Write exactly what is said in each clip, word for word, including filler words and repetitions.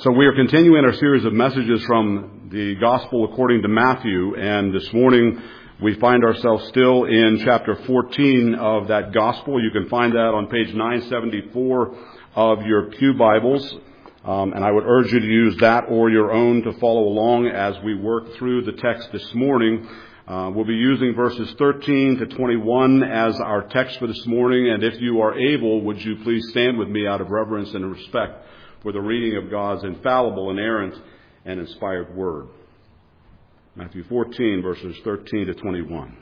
So we are continuing our series of messages from the Gospel according to Matthew, and this morning we find ourselves still in chapter fourteen of that Gospel. You can find that on page nine seventy-four of your pew Bibles, um, and I would urge you to use that or your own to follow along as we work through the text this morning. Uh, we'll be using verses thirteen to twenty-one as our text for this morning, and if you are able, would you please stand with me out of reverence and respect for the reading of God's infallible, inerrant, and inspired word. Matthew fourteen, verses thirteen to twenty-one.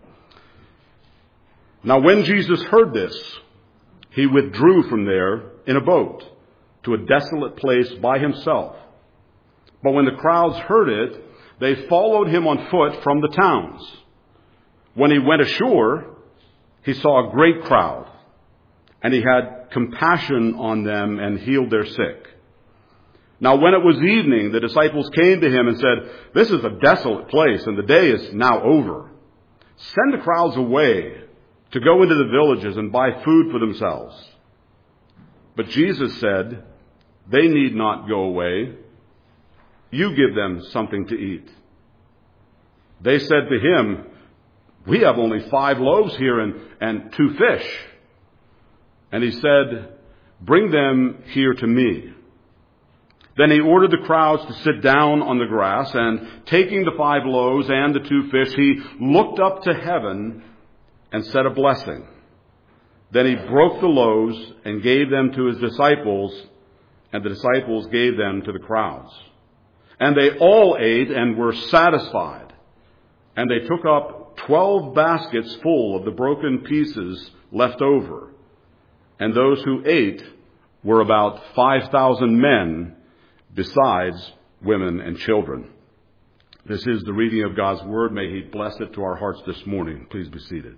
Now when Jesus heard this, he withdrew from there in a boat to a desolate place by himself. But when the crowds heard it, they followed him on foot from the towns. When he went ashore, he saw a great crowd, and he had compassion on them and healed their sick. Now when it was evening, the disciples came to him and said, "This is a desolate place, and the day is now over. Send the crowds away to go into the villages and buy food for themselves." But Jesus said, "They need not go away. You give them something to eat." They said to him, "We have only five loaves here and, and two fish." And he said, "Bring them here to me." Then he ordered the crowds to sit down on the grass, and taking the five loaves and the two fish, he looked up to heaven and said a blessing. Then he broke the loaves and gave them to his disciples, and the disciples gave them to the crowds. And they all ate and were satisfied. And they took up twelve baskets full of the broken pieces left over. And those who ate were about five thousand men, besides women and children. This is the reading of God's Word. May He bless it to our hearts this morning. Please be seated.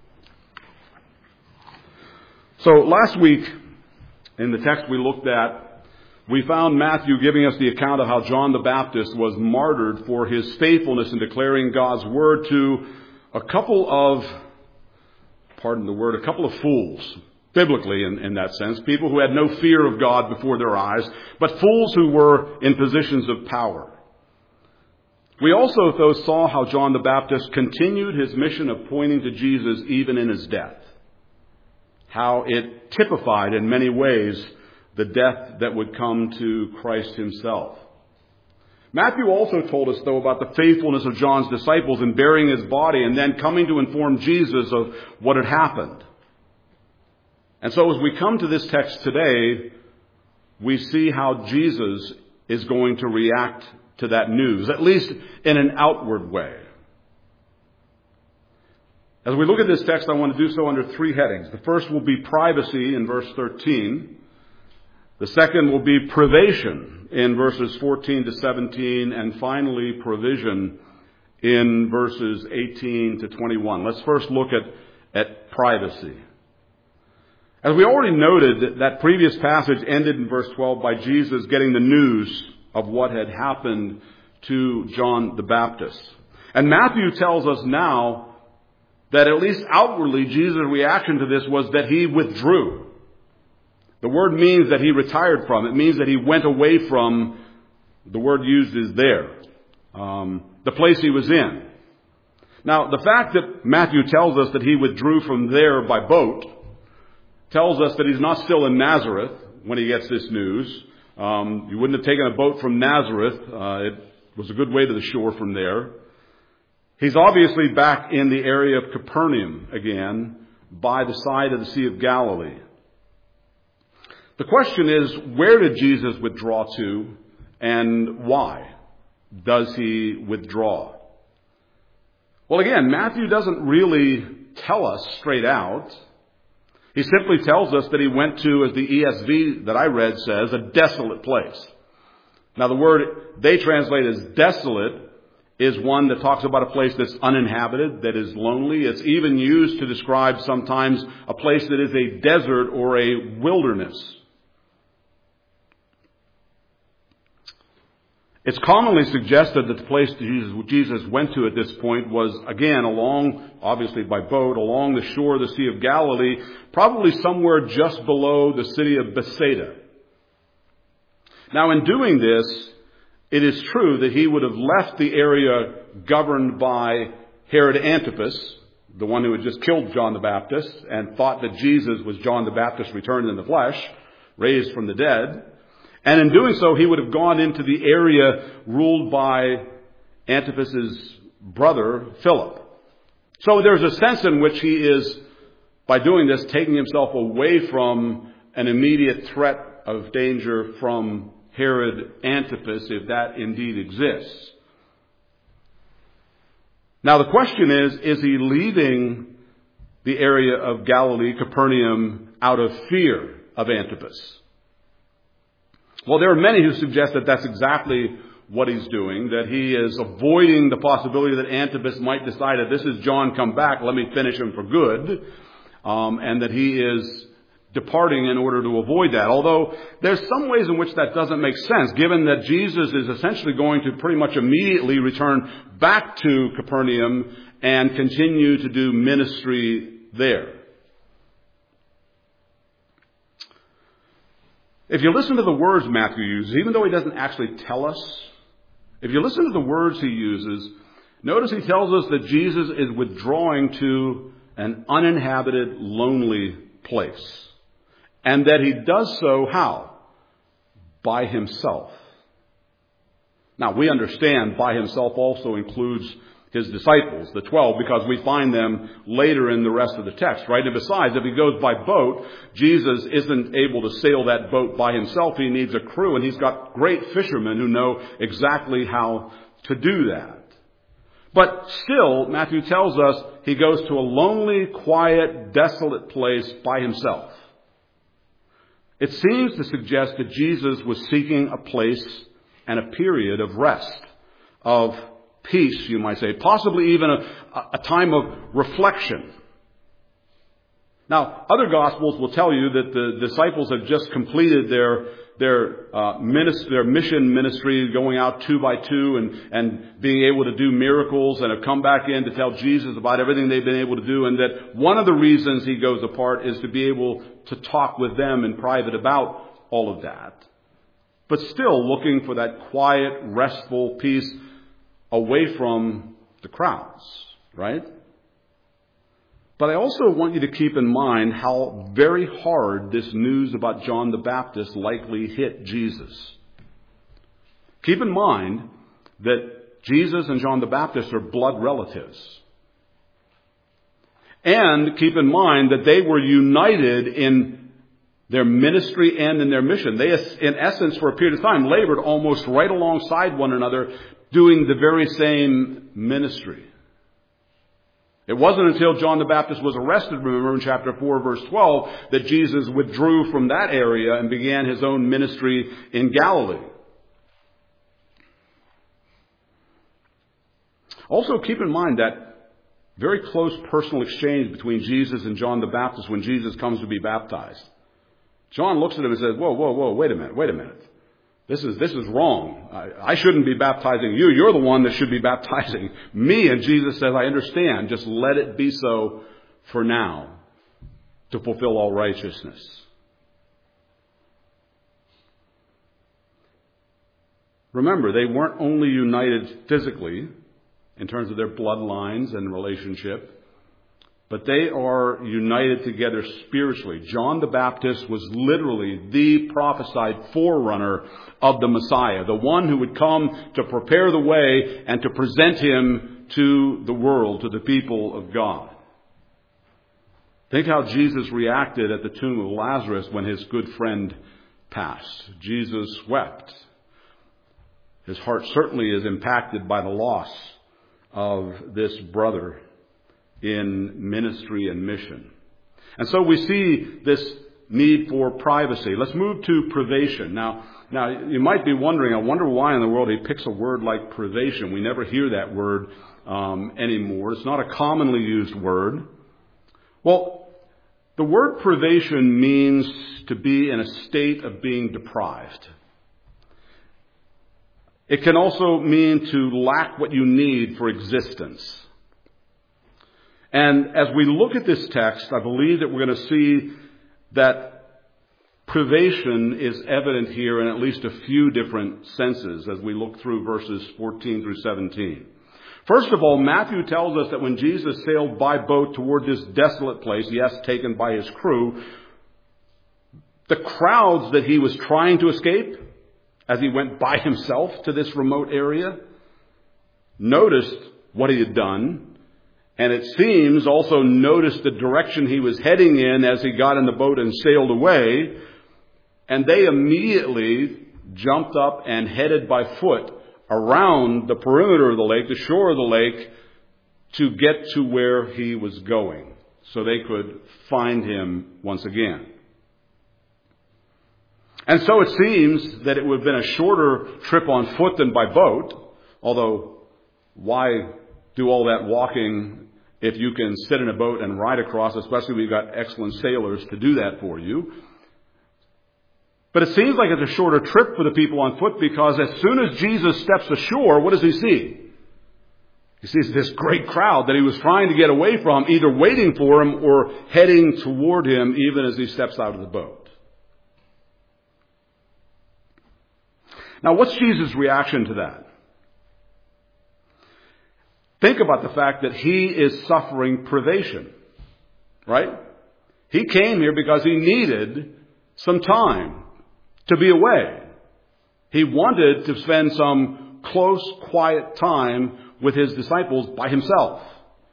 So last week, in the text we looked at, we found Matthew giving us the account of how John the Baptist was martyred for his faithfulness in declaring God's Word to a couple of, pardon the word, a couple of fools. Biblically, in, in that sense, people who had no fear of God before their eyes, but fools who were in positions of power. We also, though, saw how John the Baptist continued his mission of pointing to Jesus even in his death. How it typified in many ways the death that would come to Christ himself. Matthew also told us, though, about the faithfulness of John's disciples in burying his body and then coming to inform Jesus of what had happened. And so as we come to this text today, we see how Jesus is going to react to that news, at least in an outward way. As we look at this text, I want to do so under three headings. The first will be privacy in verse thirteen. The second will be privation in verses fourteen to seventeen. And finally, provision in verses eighteen to twenty-one. Let's first look at, at privacy. As we already noted, that previous passage ended in verse twelve by Jesus getting the news of what had happened to John the Baptist. And Matthew tells us now that at least outwardly, Jesus' reaction to this was that he withdrew. The word means that he retired from. It means that he went away from, the word used is there, um, the place he was in. Now, the fact that Matthew tells us that he withdrew from there by boat tells us that he's not still in Nazareth when he gets this news. Um, you wouldn't have taken a boat from Nazareth. Uh, it was a good way to the shore from there. He's obviously back in the area of Capernaum again, by the side of the Sea of Galilee. The question is, where did Jesus withdraw to, and why does he withdraw? Well, again, Matthew doesn't really tell us straight out. He simply tells us that he went to, as the E S V that I read says, a desolate place. Now the word they translate as desolate is one that talks about a place that's uninhabited, that is lonely. It's even used to describe sometimes a place that is a desert or a wilderness. It's commonly suggested that the place Jesus, Jesus went to at this point was, again, along, obviously by boat, along the shore of the Sea of Galilee, probably somewhere just below the city of Bethsaida. Now, in doing this, it is true that he would have left the area governed by Herod Antipas, the one who had just killed John the Baptist and thought that Jesus was John the Baptist returned in the flesh, raised from the dead. And in doing so, he would have gone into the area ruled by Antipas's brother, Philip. So there's a sense in which he is, by doing this, taking himself away from an immediate threat of danger from Herod Antipas, if that indeed exists. Now the question is, is he leaving the area of Galilee, Capernaum, out of fear of Antipas? Well, there are many who suggest that that's exactly what he's doing, that he is avoiding the possibility that Antipas might decide that this is John come back, let me finish him for good, um, and that he is departing in order to avoid that. Although there's some ways in which that doesn't make sense, given that Jesus is essentially going to pretty much immediately return back to Capernaum and continue to do ministry there. If you listen to the words Matthew uses, even though he doesn't actually tell us, if you listen to the words he uses, notice he tells us that Jesus is withdrawing to an uninhabited, lonely place. And that he does so how? By himself. Now, we understand by himself also includes his disciples, the twelve, because we find them later in the rest of the text, right? And besides, if he goes by boat, Jesus isn't able to sail that boat by himself. He needs a crew, and he's got great fishermen who know exactly how to do that. But still, Matthew tells us he goes to a lonely, quiet, desolate place by himself. It seems to suggest that Jesus was seeking a place and a period of rest, of peace, you might say, possibly even a, a time of reflection. Now, other Gospels will tell you that the disciples have just completed their their uh, ministry, their mission ministry, going out two by two and, and being able to do miracles, and have come back in to tell Jesus about everything they've been able to do, and that one of the reasons he goes apart is to be able to talk with them in private about all of that. But still looking for that quiet, restful peace away from the crowds, right? But I also want you to keep in mind how very hard this news about John the Baptist likely hit Jesus. Keep in mind that Jesus and John the Baptist are blood relatives. And keep in mind that they were united in their ministry and in their mission. They, in essence, for a period of time, labored almost right alongside one another, doing the very same ministry. It wasn't until John the Baptist was arrested, remember in chapter four, verse twelve, that Jesus withdrew from that area and began his own ministry in Galilee. Also, keep in mind that very close personal exchange between Jesus and John the Baptist when Jesus comes to be baptized. John looks at him and says, whoa, whoa, whoa, wait a minute, wait a minute. This is, this is wrong. I, I shouldn't be baptizing you. You're the one that should be baptizing me. And Jesus says, I understand. Just let it be so for now to fulfill all righteousness. Remember, they weren't only united physically in terms of their bloodlines and relationship, but they are united together spiritually. John the Baptist was literally the prophesied forerunner of the Messiah, the one who would come to prepare the way and to present him to the world, to the people of God. Think how Jesus reacted at the tomb of Lazarus when his good friend passed. Jesus wept. His heart certainly is impacted by the loss of this brother in ministry and mission. And so we see this need for privacy. Let's move to privation. Now, now you might be wondering, I wonder why in the world he picks a word like privation. We never hear that word um, anymore. It's not a commonly used word. Well, the word privation means to be in a state of being deprived. It can also mean to lack what you need for existence. And as we look at this text, I believe that we're going to see that privation is evident here in at least a few different senses as we look through verses fourteen through seventeen. First of all, Matthew tells us that when Jesus sailed by boat toward this desolate place, yes, taken by his crew, the crowds that he was trying to escape as he went by himself to this remote area noticed what he had done, and it seems also noticed the direction he was heading in as he got in the boat and sailed away, and they immediately jumped up and headed by foot around the perimeter of the lake, the shore of the lake, to get to where he was going, so they could find him once again. And so it seems that it would have been a shorter trip on foot than by boat, although why do all that walking if you can sit in a boat and ride across, especially when you've got excellent sailors to do that for you. But it seems like it's a shorter trip for the people on foot, because as soon as Jesus steps ashore, what does he see? He sees this great crowd that he was trying to get away from, either waiting for him or heading toward him even as he steps out of the boat. Now, what's Jesus' reaction to that? Think about the fact that he is suffering privation, right? He came here because he needed some time to be away. He wanted to spend some close, quiet time with his disciples by himself.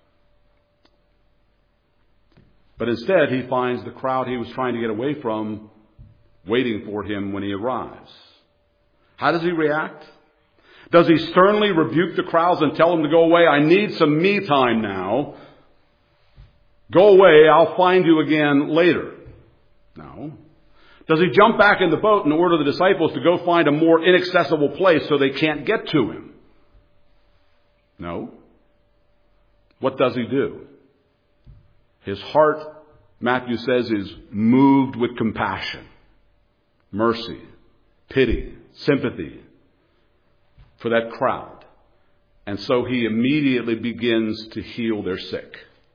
But instead, he finds the crowd he was trying to get away from waiting for him when he arrives. How does he react? Does he sternly rebuke the crowds and tell them to go away? I need some me time now. Go away, I'll find you again later. No. Does he jump back in the boat and order the disciples to go find a more inaccessible place so they can't get to him? No. What does he do? His heart, Matthew says, is moved with compassion, mercy, pity, sympathy for that crowd. And so he immediately begins to heal their sick.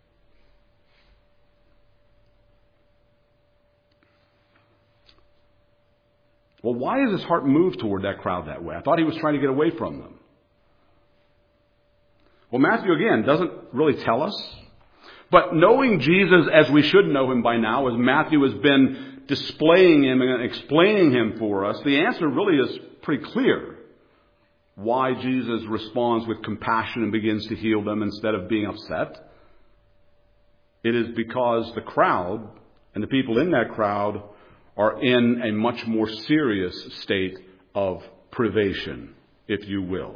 Well, why is his heart moved toward that crowd that way? I thought he was trying to get away from them. Well, Matthew, again, doesn't really tell us. But knowing Jesus as we should know him by now, as Matthew has been displaying him and explaining him for us, the answer really is pretty clear. Why Jesus responds with compassion and begins to heal them instead of being upset. It is because the crowd and the people in that crowd are in a much more serious state of privation, if you will.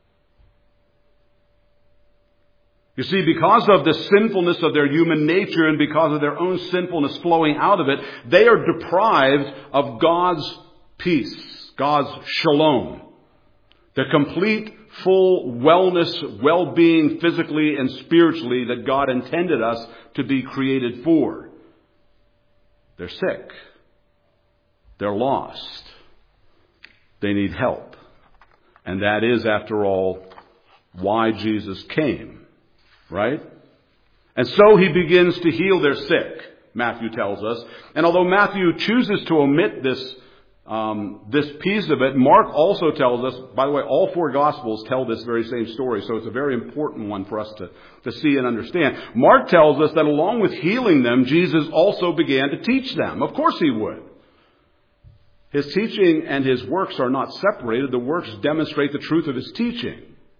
You see, because of the sinfulness of their human nature and because of their own sinfulness flowing out of it, they are deprived of God's peace, God's shalom. The complete, full wellness, well-being physically and spiritually that God intended us to be created for. They're sick. They're lost. They need help. And that is, after all, why Jesus came. Right? And so he begins to heal their sick, Matthew tells us. And although Matthew chooses to omit this um, this piece of it, Mark also tells us, by the way, all four Gospels tell this very same story, so it's a very important one for us to, to see and understand. Mark tells us that along with healing them, Jesus also began to teach them. Of course he would. His teaching and his works are not separated. The works demonstrate the truth of his teaching.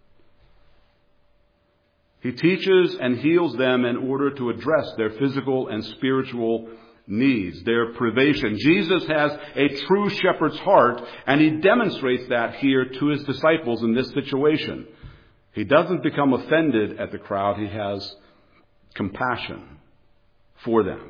He teaches and heals them in order to address their physical and spiritual needs, their privation. Jesus has a true shepherd's heart, and he demonstrates that here to his disciples in this situation. He doesn't become offended at the crowd. He has compassion for them.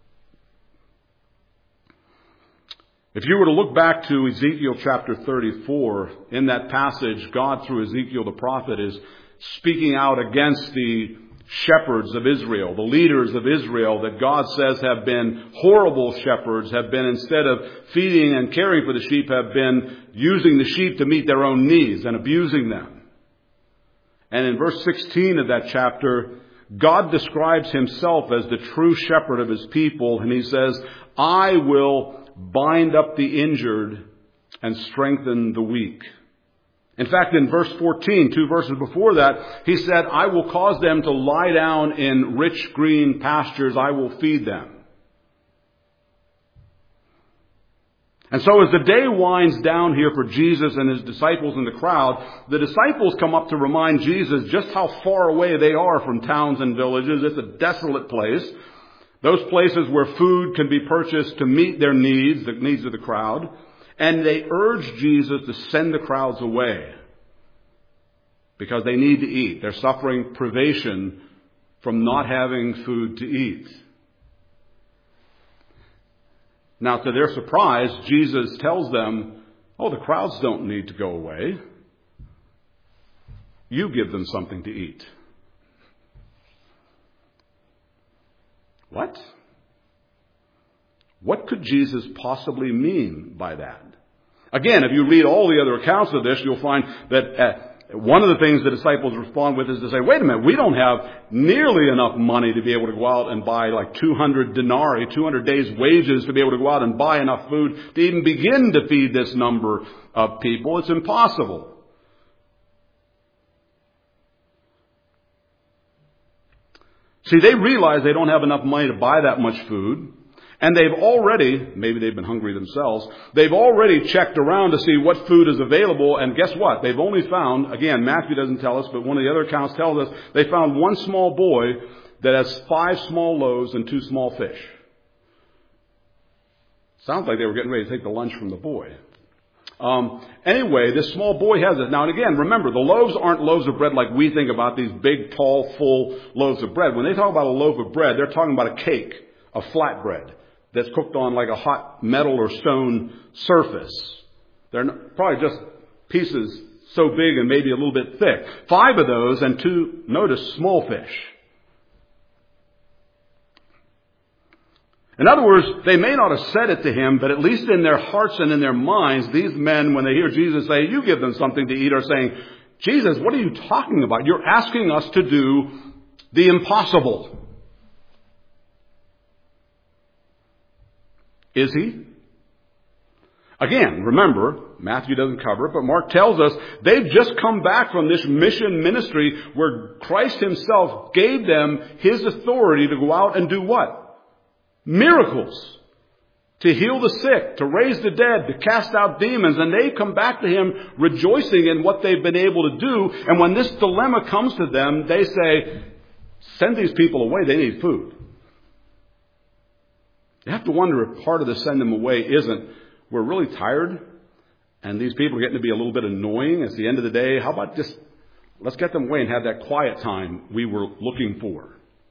If you were to look back to Ezekiel chapter thirty-four, in that passage, God, through Ezekiel the prophet, is speaking out against the shepherds of Israel, the leaders of Israel that God says have been horrible shepherds, have been, instead of feeding and caring for the sheep, have been using the sheep to meet their own needs and abusing them. And in verse sixteen of that chapter, God describes himself as the true shepherd of his people, and he says, I will bind up the injured and strengthen the weak. In fact, in verse fourteen, two verses before that, he said, I will cause them to lie down in rich green pastures. I will feed them. And so as the day winds down here for Jesus and his disciples in the crowd, the disciples come up to remind Jesus just how far away they are from towns and villages. It's a desolate place. Those places where food can be purchased to meet their needs, the needs of the crowd. And they urge Jesus to send the crowds away because they need to eat. They're suffering privation from not having food to eat. Now, to their surprise, Jesus tells them, oh, the crowds don't need to go away. You give them something to eat. What? What could Jesus possibly mean by that? Again, if you read all the other accounts of this, you'll find that uh, one of the things the disciples respond with is to say, wait a minute, we don't have nearly enough money to be able to go out and buy like two hundred denarii, two hundred days' wages to be able to go out and buy enough food to even begin to feed this number of people. It's impossible. See, they realize they don't have enough money to buy that much food. And they've already, maybe they've been hungry themselves, they've already checked around to see what food is available. And guess what? They've only found, again, Matthew doesn't tell us, but one of the other accounts tells us, they found one small boy that has five small loaves and two small fish. Sounds like they were getting ready to take the lunch from the boy. Um, anyway, this small boy has it. Now, and again, remember, the loaves aren't loaves of bread like we think about, these big, tall, full loaves of bread. When they talk about a loaf of bread, they're talking about a cake, a flatbread that's cooked on like a hot metal or stone surface. They're not, probably just pieces so big and maybe a little bit thick. Five of those and two, notice, small fish. In other words, they may not have said it to him, but at least in their hearts and in their minds, these men, when they hear Jesus say, you give them something to eat, are saying, Jesus, what are you talking about? You're asking us to do the impossible. Is he? Again, remember, Matthew doesn't cover it, but Mark tells us they've just come back from this mission ministry where Christ himself gave them his authority to go out and do what? Miracles. To heal the sick, to raise the dead, to cast out demons. And they come back to him rejoicing in what they've been able to do. And when this dilemma comes to them, they say, send these people away. They need food. You have to wonder if part of the send them away isn't, we're really tired and these people are getting to be a little bit annoying. It's the end of the day. How about just, let's get them away and have that quiet time we were looking for.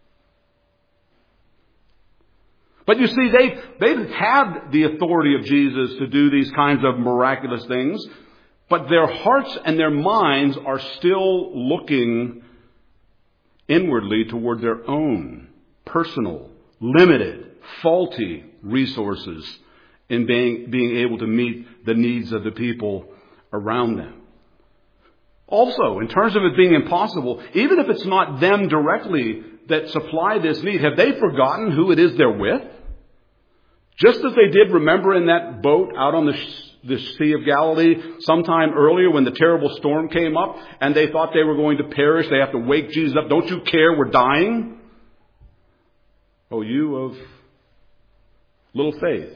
But you see, they, they've had the authority of Jesus to do these kinds of miraculous things, but their hearts and their minds are still looking inwardly toward their own personal, limited, faulty resources in being, being able to meet the needs of the people around them. Also, in terms of it being impossible, even if it's not them directly that supply this need, have they forgotten who it is they're with? Just as they did, remember, in that boat out on the, the Sea of Galilee sometime earlier when the terrible storm came up and they thought they were going to perish. They have to wake Jesus up. Don't you care? We're dying. Oh, you of little faith.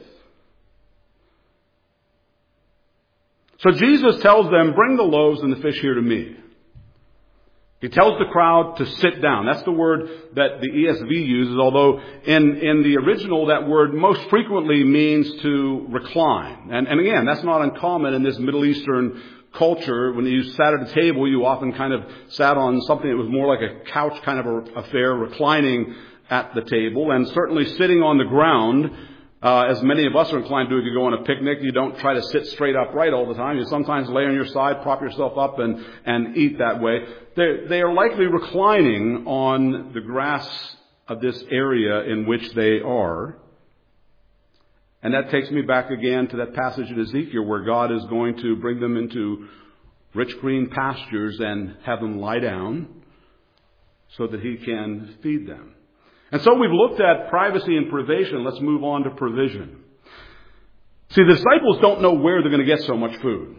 So Jesus tells them, bring the loaves and the fish here to me. He tells the crowd to sit down. That's the word that the E S V uses, although in, in the original that word most frequently means to recline. And, and again, that's not uncommon in this Middle Eastern culture. When you sat at a table, you often kind of sat on something that was more like a couch kind of a affair, reclining at the table, and certainly sitting on the ground. Uh, as many of us are inclined to do if you go on a picnic, you don't try to sit straight upright all the time. You sometimes lay on your side, prop yourself up, and, and eat that way. They're, they are likely reclining on the grass of this area in which they are. And that takes me back again to that passage in Ezekiel where God is going to bring them into rich green pastures and have them lie down so that he can feed them. And so we've looked at privacy and privation. Let's move on to provision. See, the disciples don't know where they're going to get so much food.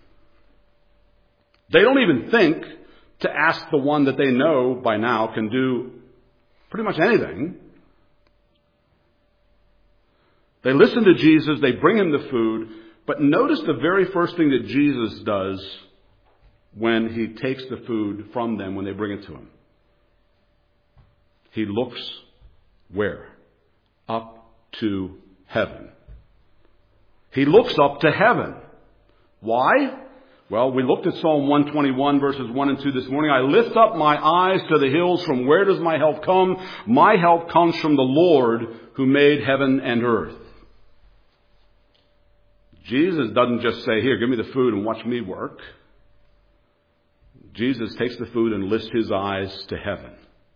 They don't even think to ask the one that they know by now can do pretty much anything. They listen to Jesus, they bring him the food, but notice the very first thing that Jesus does when he takes the food from them when they bring it to him. He looks where? Up to heaven. He looks up to heaven. Why? Well, we looked at Psalm one twenty-one verses one and two this morning. I lift up my eyes to the hills. From where does my help come? My help comes from the Lord who made heaven and earth. Jesus doesn't just say, here, give me the food and watch me work. Jesus takes the food and lifts his eyes to heaven.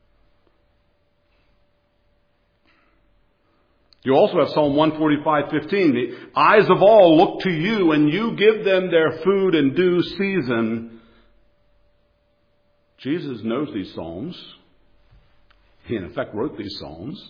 You also have Psalm one forty-five fifteen. The eyes of all look to you, and you give them their food in due season. Jesus knows these Psalms. He, in effect, wrote these Psalms.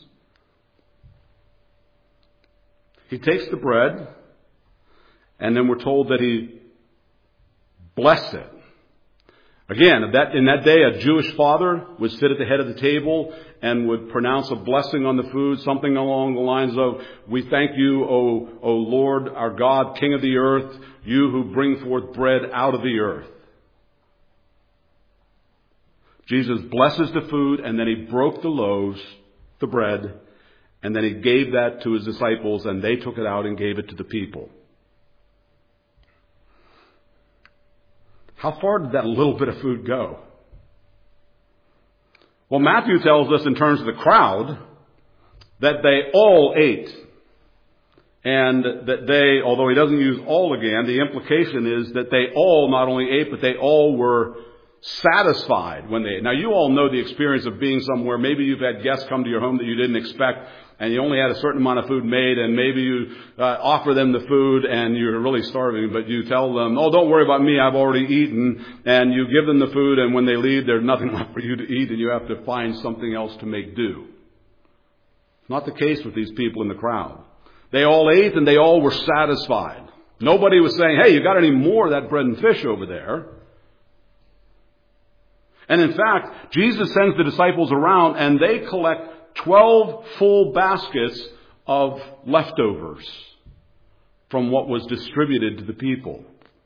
He takes the bread, and then we're told that he blessed it. Again, that, in that day, a Jewish father would sit at the head of the table and would pronounce a blessing on the food, something along the lines of, we thank you, O, O Lord, our God, King of the earth, you who bring forth bread out of the earth. Jesus blesses the food, and then he broke the loaves, the bread, and then he gave that to his disciples, and they took it out and gave it to the people. How far did that little bit of food go? Well, Matthew tells us in terms of the crowd that they all ate. And that they, although he doesn't use all again, the implication is that they all not only ate, but they all were satisfied when they ate. Now, you all know the experience of being somewhere. Maybe you've had guests come to your home that you didn't expect, and you only had a certain amount of food made, and maybe you uh, offer them the food, and you're really starving, but you tell them, oh, don't worry about me, I've already eaten, and you give them the food, and when they leave, there's nothing left for you to eat, and you have to find something else to make do. It's not the case with these people in the crowd. They all ate, and they all were satisfied. Nobody was saying, hey, you got any more of that bread and fish over there? And in fact, Jesus sends the disciples around, and they collect twelve full baskets of leftovers from what was distributed to the people.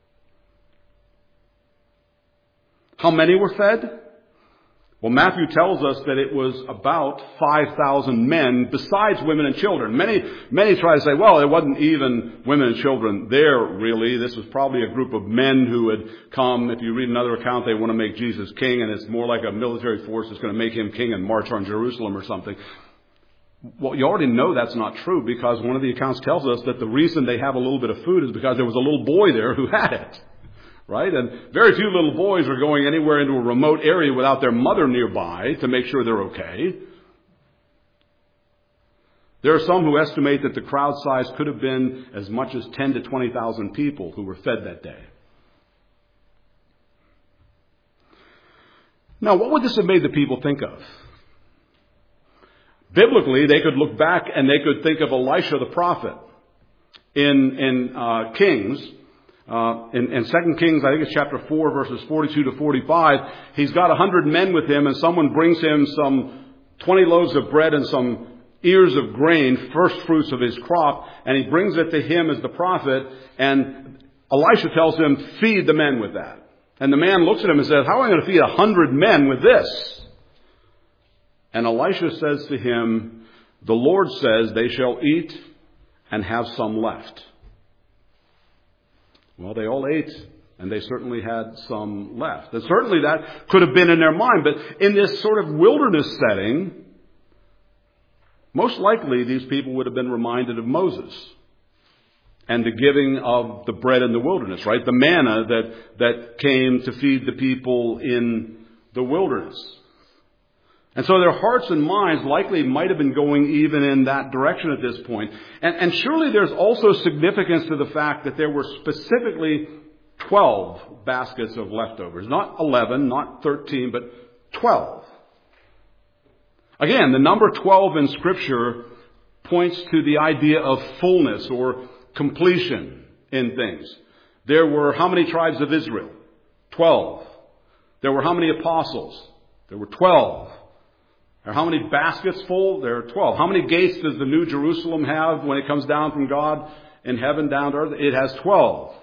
How many were fed? Well, Matthew tells us that it was about five thousand men besides women and children. Many, many try to say, well, it wasn't even women and children there, really. This was probably a group of men who had come. If you read another account, they want to make Jesus king, and it's more like a military force that's going to make him king and march on Jerusalem or something. Well, you already know that's not true, because one of the accounts tells us that the reason they have a little bit of food is because there was a little boy there who had it. Right? And very few little boys are going anywhere into a remote area without their mother nearby to make sure they're okay. There are some who estimate that the crowd size could have been as much as ten to twenty thousand people who were fed that day. Now, what would this have made the people think of? Biblically, they could look back and they could think of Elisha the prophet in, in uh, Kings. Uh, in, in Second Kings, I think it's chapter four, verses forty-two to forty-five, he's got a hundred men with him, and someone brings him some twenty loaves of bread and some ears of grain, first fruits of his crop, and he brings it to him as the prophet, and Elisha tells him, feed the men with that. And the man looks at him and says, how am I going to feed a hundred men with this? And Elisha says to him, the Lord says they shall eat and have some left. Well, they all ate, and they certainly had some left. And certainly that could have been in their mind. But in this sort of wilderness setting, most likely these people would have been reminded of Moses and the giving of the bread in the wilderness, right? The manna that, that came to feed the people in the wilderness. And so their hearts and minds likely might have been going even in that direction at this point. And, and surely there's also significance to the fact that there were specifically twelve baskets of leftovers. Not eleven, not thirteen, but twelve. Again, the number twelve in Scripture points to the idea of fullness or completion in things. There were how many tribes of Israel? Twelve. There were how many apostles? There were twelve. There are how many baskets full? There are twelve. How many gates does the New Jerusalem have when it comes down from God in heaven down to earth? It has twelve.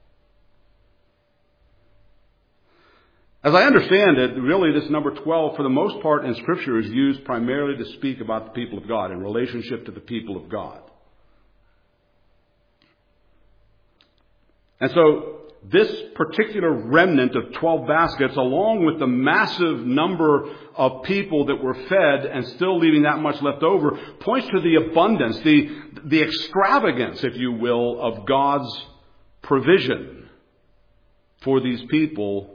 As I understand it, really this number twelve, for the most part in Scripture, is used primarily to speak about the people of God, in relationship to the people of God. And so, this particular remnant of twelve baskets, along with the massive number of people that were fed and still leaving that much left over, points to the abundance, the, the extravagance, if you will, of God's provision for these people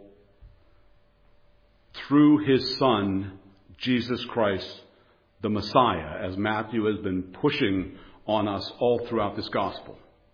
through His Son, Jesus Christ, the Messiah, as Matthew has been pushing on us all throughout this gospel.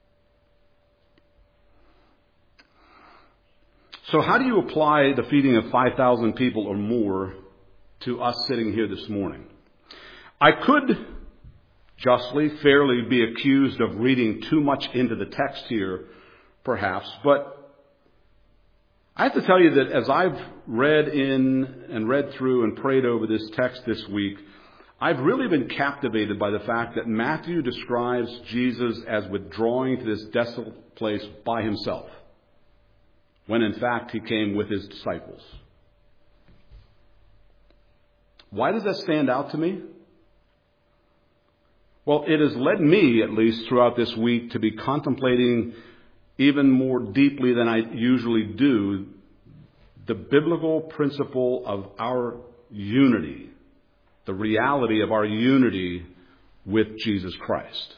So how do you apply the feeding of five thousand people or more to us sitting here this morning? I could justly, fairly be accused of reading too much into the text here, perhaps, but I have to tell you that as I've read in and read through and prayed over this text this week, I've really been captivated by the fact that Matthew describes Jesus as withdrawing to this desolate place by himself, when in fact he came with his disciples. Why does that stand out to me? Well, it has led me, at least throughout this week, to be contemplating even more deeply than I usually do the biblical principle of our unity, the reality of our unity with Jesus Christ.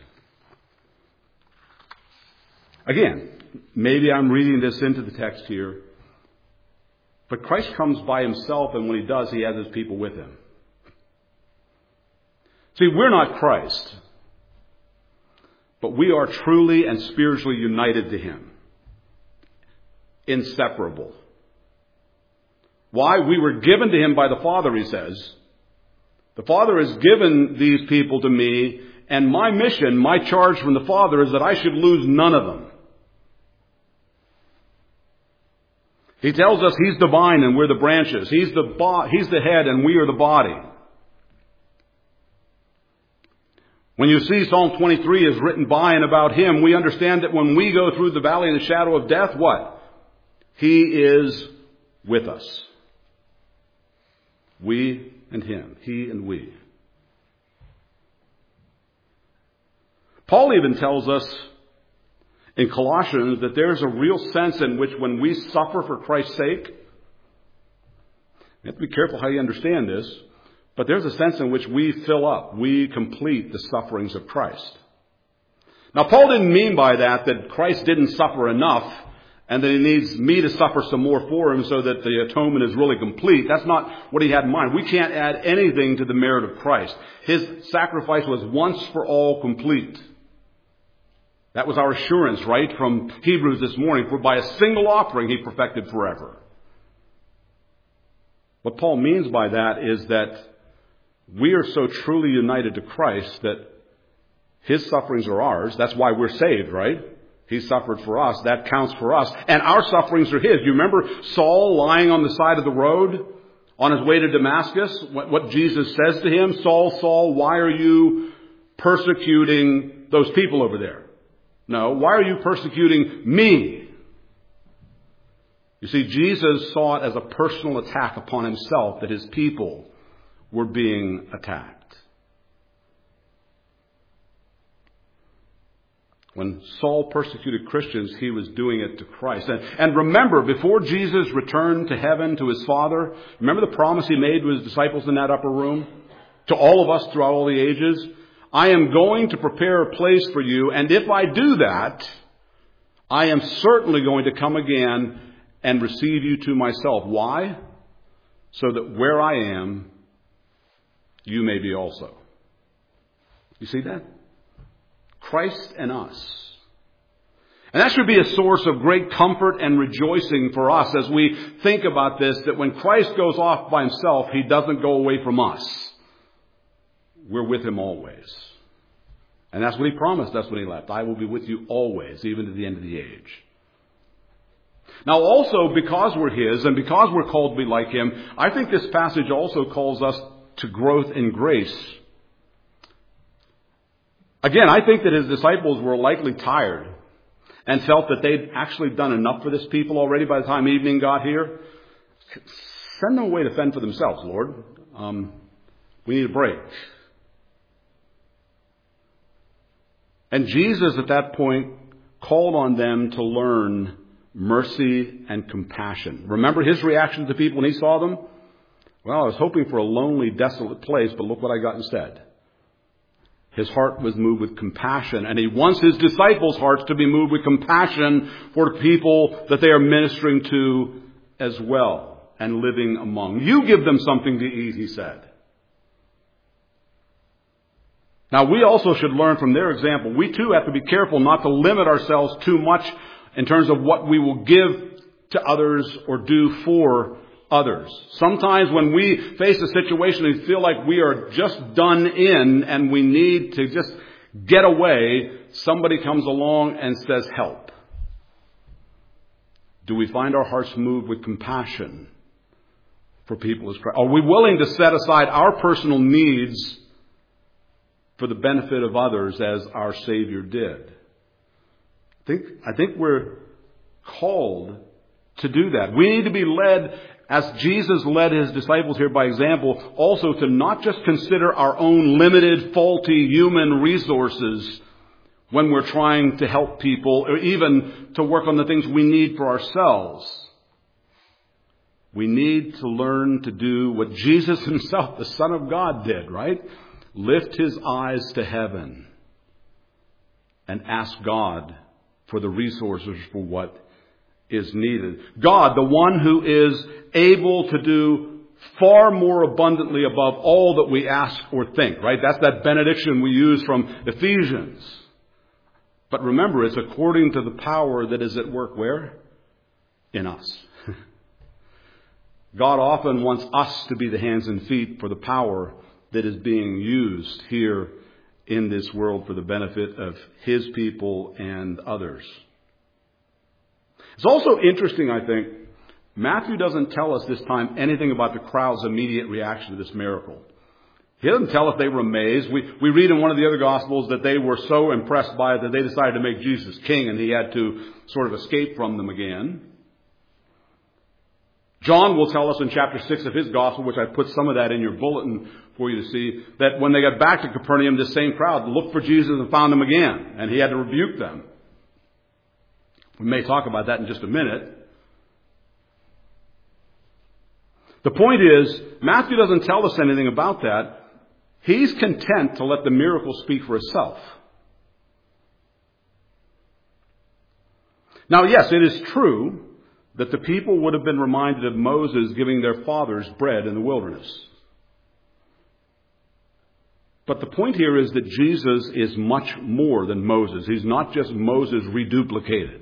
Again, maybe I'm reading this into the text here, but Christ comes by himself, and when he does, he has his people with him. See, we're not Christ, but we are truly and spiritually united to him. Inseparable. Why? We were given to him by the Father, he says. The Father has given these people to me, and my mission, my charge from the Father is that I should lose none of them. He tells us he's the vine and we're the branches. He's the bo- he's the head and we are the body. When you see Psalm twenty-three is written by and about him, we understand that when we go through the valley of the shadow of death, what? He is with us. We and him. He and we. Paul even tells us in Colossians that there's a real sense in which when we suffer for Christ's sake, you have to be careful how you understand this, but there's a sense in which we fill up, we complete the sufferings of Christ. Now, Paul didn't mean by that that Christ didn't suffer enough and that he needs me to suffer some more for him so that the atonement is really complete. That's not what he had in mind. We can't add anything to the merit of Christ. His sacrifice was once for all complete. That was our assurance, right, from Hebrews this morning. For by a single offering he perfected forever. What Paul means by that is that we are so truly united to Christ that his sufferings are ours. That's why we're saved, right? He suffered for us. That counts for us. And our sufferings are his. You remember Saul lying on the side of the road on his way to Damascus? What Jesus says to him, Saul, Saul, why are you persecuting those people over there? No, why are you persecuting me? You see, Jesus saw it as a personal attack upon himself that his people were being attacked. When Saul persecuted Christians, he was doing it to Christ. And, and remember, before Jesus returned to heaven to his Father, remember the promise he made to his disciples in that upper room? To all of us throughout all the ages? I am going to prepare a place for you, and if I do that, I am certainly going to come again and receive you to myself. Why? So that where I am, you may be also. You see that? Christ and us. And that should be a source of great comfort and rejoicing for us as we think about this, that when Christ goes off by himself, he doesn't go away from us. We're with him always. And that's what he promised us when he left. I will be with you always, even to the end of the age. Now also, because we're his and because we're called to be like him, I think this passage also calls us to growth in grace. Again, I think that his disciples were likely tired and felt that they'd actually done enough for this people already by the time evening got here. Send them away to fend for themselves, Lord. Um, we need a break. And Jesus at that point called on them to learn mercy and compassion. Remember his reaction to the people when he saw them? Well, I was hoping for a lonely, desolate place, but look what I got instead. His heart was moved with compassion, and he wants his disciples' hearts to be moved with compassion for the people that they are ministering to as well and living among. You give them something to eat, he said. Now, we also should learn from their example. We too have to be careful not to limit ourselves too much in terms of what we will give to others or do for others. Sometimes when we face a situation and feel like we are just done in and we need to just get away, somebody comes along and says, help. Do we find our hearts moved with compassion for people as Christ? Are we willing to set aside our personal needs for the benefit of others as our Savior did? I think, I think we're called to do that. We need to be led, as Jesus led his disciples here by example, also to not just consider our own limited, faulty human resources when we're trying to help people, or even to work on the things we need for ourselves. We need to learn to do what Jesus himself, the Son of God, did, right? Lift his eyes to heaven and ask God for the resources for what is needed. God, the one who is able to do far more abundantly above all that we ask or think, right? That's that benediction we use from Ephesians. But remember, it's according to the power that is at work where? In us. God often wants us to be the hands and feet for the power that is being used here in this world for the benefit of his people and others. It's also interesting, I think, Matthew doesn't tell us this time anything about the crowd's immediate reaction to this miracle. He doesn't tell if they were amazed. We, we read in one of the other Gospels that they were so impressed by it that they decided to make Jesus king and he had to sort of escape from them again. John will tell us in chapter six of his Gospel, which I put some of that in your bulletin for you to see, that when they got back to Capernaum, this same crowd looked for Jesus and found him again, and he had to rebuke them. We may talk about that in just a minute. The point is, Matthew doesn't tell us anything about that. He's content to let the miracle speak for itself. Now, yes, it is true that the people would have been reminded of Moses giving their fathers bread in the wilderness. But the point here is that Jesus is much more than Moses. He's not just Moses reduplicated.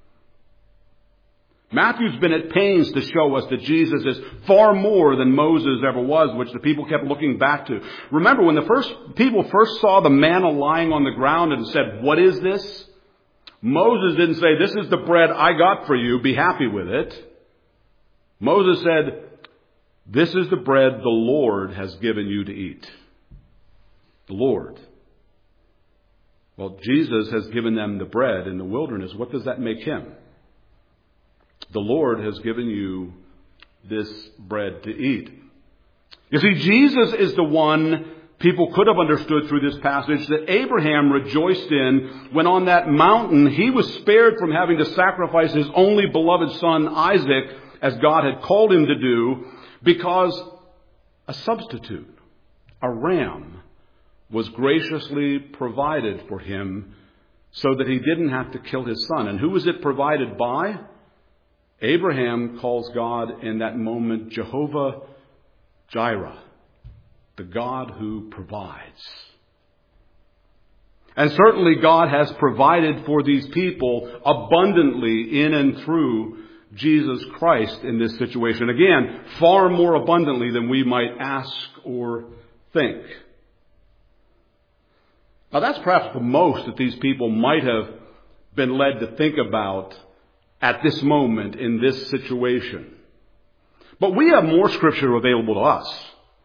Matthew's been at pains to show us that Jesus is far more than Moses ever was, which the people kept looking back to. Remember, when the first people first saw the manna lying on the ground and said, "What is this?" Moses didn't say, "This is the bread I got for you, be happy with it." Moses said, "This is the bread the Lord has given you to eat." The Lord. Well, Jesus has given them the bread in the wilderness. What does that make him? The Lord has given you this bread to eat. You see, Jesus is the one people could have understood through this passage that Abraham rejoiced in when on that mountain he was spared from having to sacrifice his only beloved son Isaac as God had called him to do, because a substitute, a ram, was graciously provided for him so that he didn't have to kill his son. And who was it provided by? Abraham calls God in that moment Jehovah Jireh, the God who provides. And certainly God has provided for these people abundantly in and through Jesus Christ in this situation. Again, far more abundantly than we might ask or think. Now that's perhaps the most that these people might have been led to think about at this moment in this situation. But we have more Scripture available to us.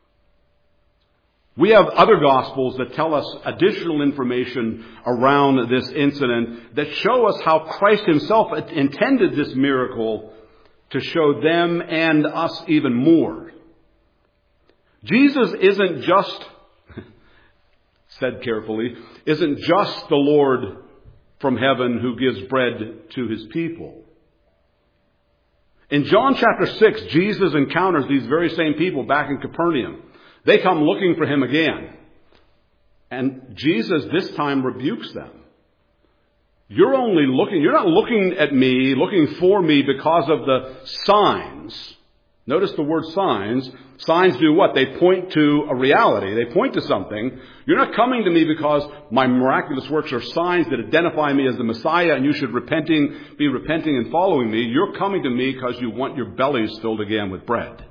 We have other Gospels that tell us additional information around this incident that show us how Christ himself intended this miracle to show them and us even more. Jesus isn't just, said carefully, isn't just the Lord from heaven who gives bread to his people. In John chapter six, Jesus encounters these very same people back in Capernaum. They come looking for him again. And Jesus this time rebukes them. You're only looking, you're not looking at me, looking for me because of the signs. Notice the word signs. Signs do what? They point to a reality. They point to something. You're not coming to me because my miraculous works are signs that identify me as the Messiah and you should repenting, be repenting and following me. You're coming to me because you want your bellies filled again with bread.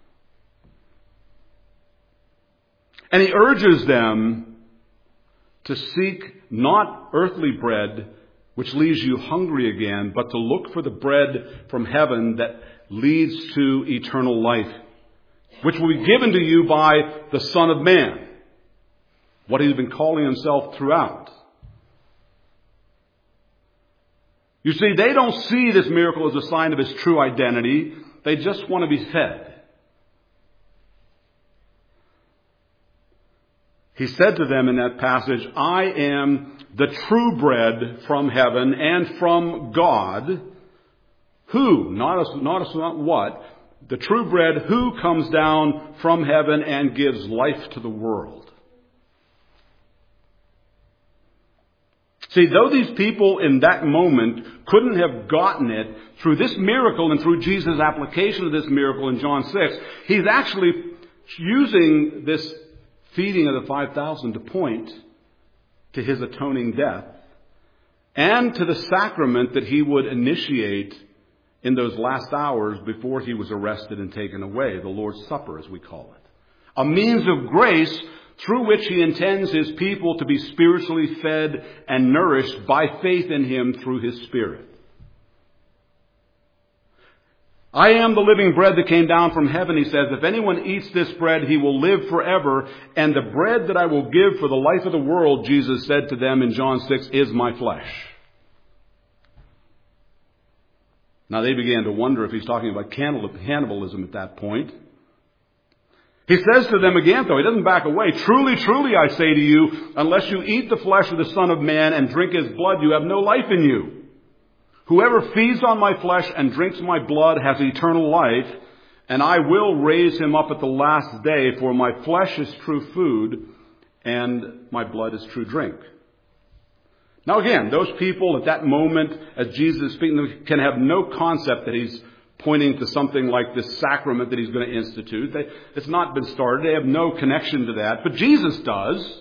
And he urges them to seek not earthly bread, which leaves you hungry again, but to look for the bread from heaven that leads to eternal life, which will be given to you by the Son of Man, what he's been calling himself throughout. You see, they don't see this miracle as a sign of his true identity. They just want to be fed. He said to them in that passage, I am the true bread from heaven and from God, who, not as, not as not what, the true bread who comes down from heaven and gives life to the world. See, though these people in that moment couldn't have gotten it through this miracle and through Jesus' application of this miracle in John six, he's actually using this feeding of the five thousand to point to his atoning death and to the sacrament that he would initiate in those last hours before he was arrested and taken away, the Lord's Supper as we call it. A means of grace through which he intends his people to be spiritually fed and nourished by faith in him through his Spirit. I am the living bread that came down from heaven, he says. If anyone eats this bread, he will live forever. And the bread that I will give for the life of the world, Jesus said to them in John six, is my flesh. Now they began to wonder if he's talking about cannibalism at that point. He says to them again, though, he doesn't back away. Truly, truly, I say to you, unless you eat the flesh of the Son of Man and drink his blood, you have no life in you. Whoever feeds on my flesh and drinks my blood has eternal life, and I will raise him up at the last day, for my flesh is true food, and my blood is true drink. Now again, those people at that moment, as Jesus is speaking, can have no concept that he's pointing to something like this sacrament that he's going to institute. They, it's not been started. They have no connection to that. But Jesus does.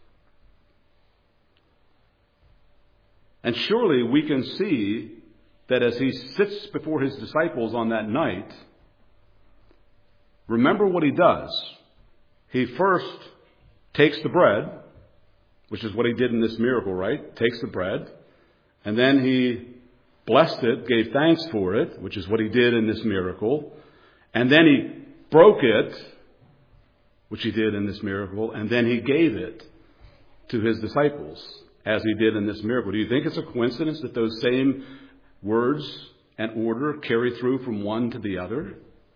And surely we can see that as he sits before his disciples on that night, remember what he does. He first takes the bread, which is what he did in this miracle, right? Takes the bread, and then he blessed it, gave thanks for it, which is what he did in this miracle, and then he broke it, which he did in this miracle, and then he gave it to his disciples, as he did in this miracle. Do you think it's a coincidence that those same words and order carry through from one to the other?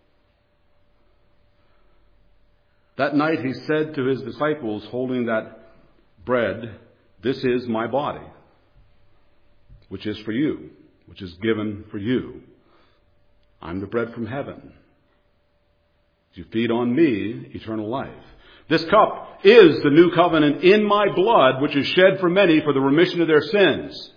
That night he said to his disciples, holding that bread, this is my body, which is for you, which is given for you. I'm the bread from heaven. If you feed on me, eternal life. This cup is the new covenant in my blood, which is shed for many for the remission of their sins.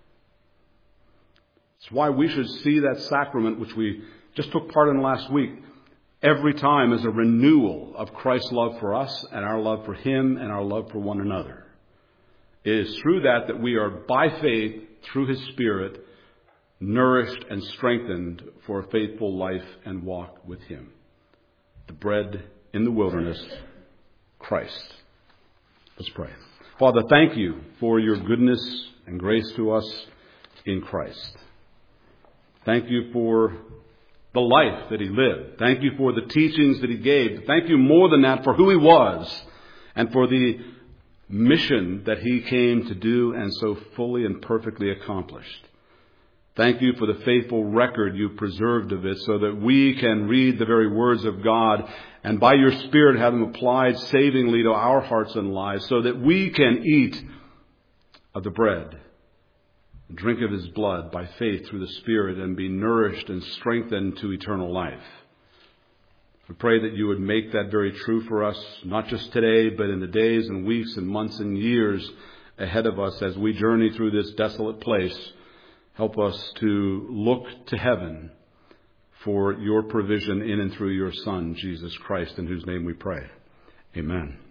It's why we should see that sacrament, which we just took part in last week, every time as a renewal of Christ's love for us and our love for him and our love for one another. It is through that that we are, by faith, through his Spirit, nourished and strengthened for a faithful life and walk with him. The bread in the wilderness, Christ. Let's pray. Father, thank you for your goodness and grace to us in Christ. Thank you for the life that he lived. Thank you for the teachings that he gave. Thank you more than that for who he was and for the mission that he came to do and so fully and perfectly accomplished. Thank you for the faithful record you preserved of it so that we can read the very words of God and by your Spirit have them applied savingly to our hearts and lives so that we can eat of the bread and drink of his blood by faith through the Spirit and be nourished and strengthened to eternal life. We pray that you would make that very true for us, not just today, but in the days and weeks and months and years ahead of us as we journey through this desolate place. Help us to look to heaven for your provision in and through your Son, Jesus Christ, in whose name we pray. Amen.